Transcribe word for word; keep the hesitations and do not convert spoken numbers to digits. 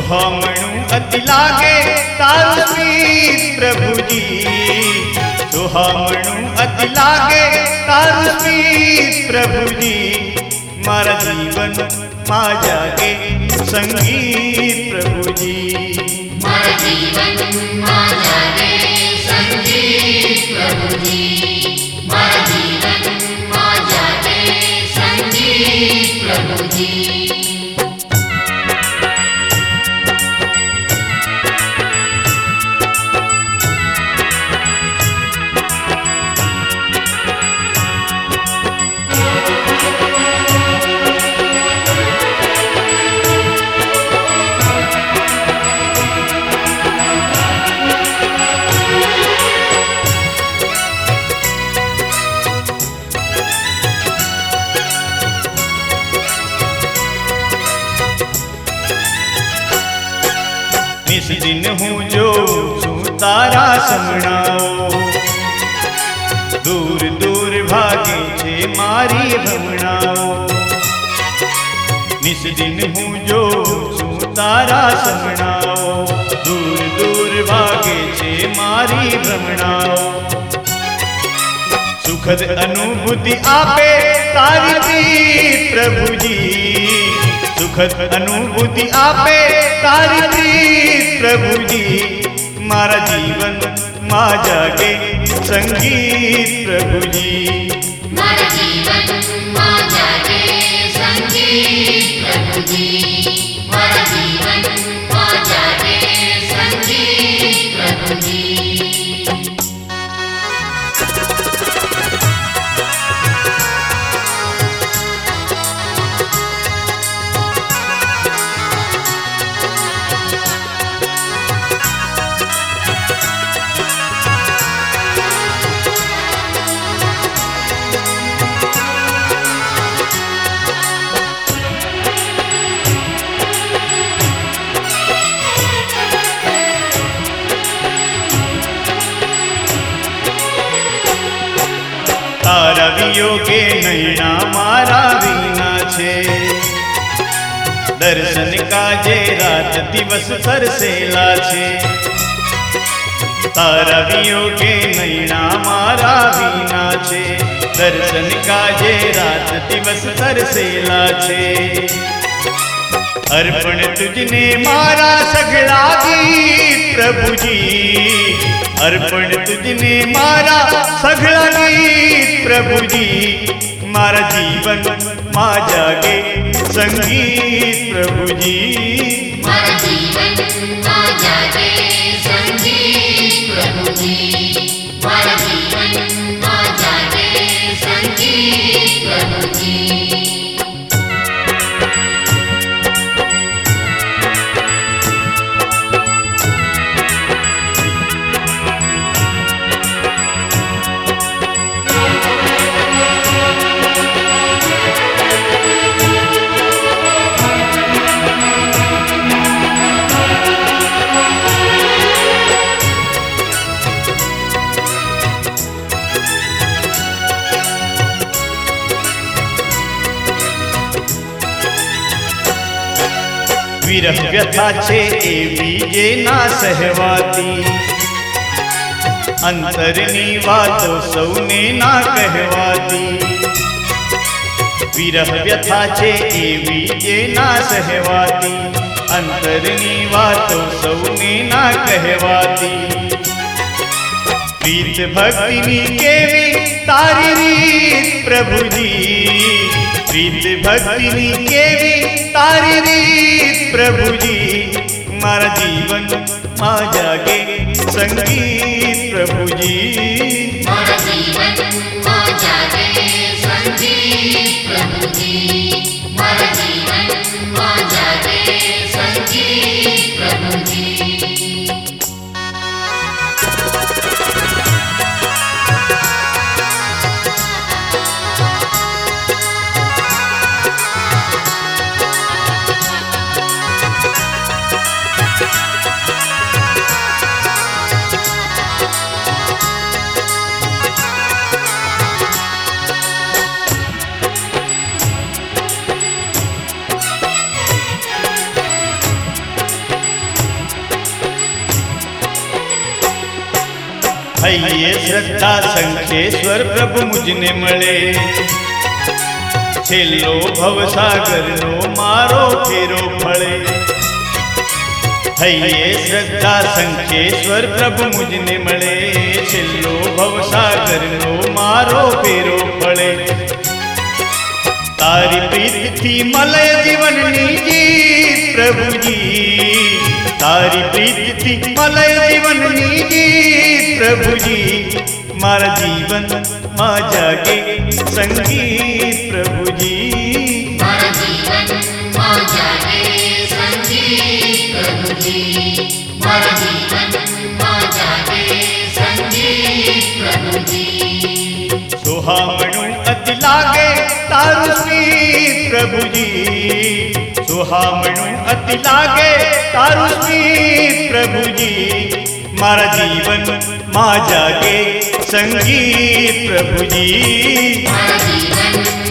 सुहामणु अति लागे तारु प्रीत प्रभु जी। सुहामणु अति लागे तारु प्रीत प्रभु जी। मारा जीवन मा जागे संगीत प्रभु जी। मारा जीवन मा जागे संगीत प्रभु जी। मारा जीवन मा जागे संगीत प्रभु जी। निस दिन हूँ जो छू तारा समणाओ। दूर दूर भागे छे मारी भमणाओ। निस दिन हूँ जो छू तारा समणाओ। दूर दूर भागे छे मारी भ्रमणाओ। सुखद अनुभूति आपे तारी प्रीत प्रभु जी। सुखद अनुभूति आपे तारी प्रीत प्रभु जी। मारा जीवन मा जागे संगीत प्रभु जी। मारा जीवन मा जागे संगीत प्रभु जी। मारा जीवन मा जागे संगीत प्रभु जी। तारा वियोगे नैना मारा वीना छे। दर्शन काजे रात दिवस तरसेला छे। तारा वियोगे नैना मारा वीना छे। दर्शन काजे रात दिवस तरसेला छे। अर्पण तुझने मारा सगळा गीत प्रभु जी। अर्पण तुझने मारा सगळा गीत प्रभु जी। मारा जीवन मा जागे संगीत प्रभु जी। मारा जीवन मा जागे संगीत प्रभु जी। मारा जीवन मा जागे संगीत प्रभु जी। विरह व्यथा छे एवी जे ना सहवाती। अंतरनी वातो सौने ना कहवाती। विरह व्यथा छे एवी जे ना सहवाती। अंतरनी वातो सौने ना कहवाती। प्रीत भक्तिनी केवी तारी रीत प्रभु जी। प्रीत भक्तिनी केवी तारी रीत प्रभु जी। मारा जीवन मा जागे संगीत प्रभु जी। मारा जीवन मा जागे संगीत प्रभु जी। मारा जीवन मा जागे संगीत प्रभु जी। હૈયે શ્રદ્ધા શંખેશ્વર પ્રભુ મુજને મળે છેલ્લો ભવસાગરનો મારો ફેરો ફળે હૈયે શ્રદ્ધા શંખેશ્વર પ્રભુ મુજને મળે છેલ્લો ભવસાગરનો મારો ફેરો ફળે તારી પ્રીતિથી મળે જીવનની જીત પ્રભુજી તારી પ્રીતિથી મળે જીવનની જીત પ્રભુજી મારા જીવનમાં જાગે સંગીત પ્રભુજી મારા જીવનમાં જાગે સંગીત પ્રભુજી મારા જીવનમાં જાગે સંગીત પ્રભુજી સુહામણું અતિ લાગે તારું સ્મિત પ્રભુજી સુહામણું અતિ લાગે તારું સ્મિત પ્રભુજી મારા જીવનમાં જાગે સંગીત પ્રભુજી મારા જીવનમાં